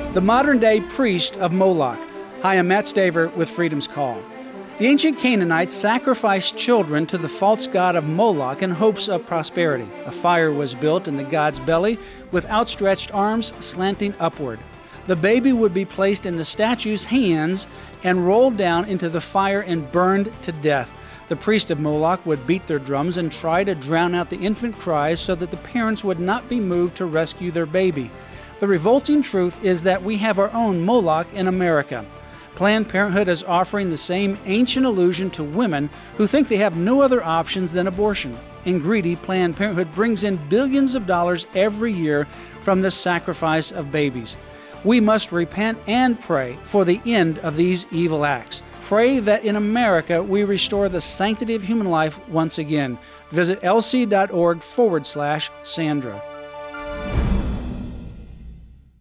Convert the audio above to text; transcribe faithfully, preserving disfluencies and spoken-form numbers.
the modern-day priest of Moloch. Hi, I'm Matt Staver with Freedom's Call. The ancient Canaanites sacrificed children to the false god of Moloch in hopes of prosperity. A fire was built in the god's belly with outstretched arms slanting upward. The baby would be placed in the statue's hands and rolled down into the fire and burned to death. The priest of Moloch would beat their drums and try to drown out the infant cries so that the parents would not be moved to rescue their baby. The revolting truth is that we have our own Moloch in America. Planned Parenthood is offering the same ancient illusion to women who think they have no other options than abortion. And greedy, Planned Parenthood brings in billions of dollars every year from the sacrifice of babies. We must repent and pray for the end of these evil acts. Pray that in America we restore the sanctity of human life once again. Visit lc.org forward slash Sandra.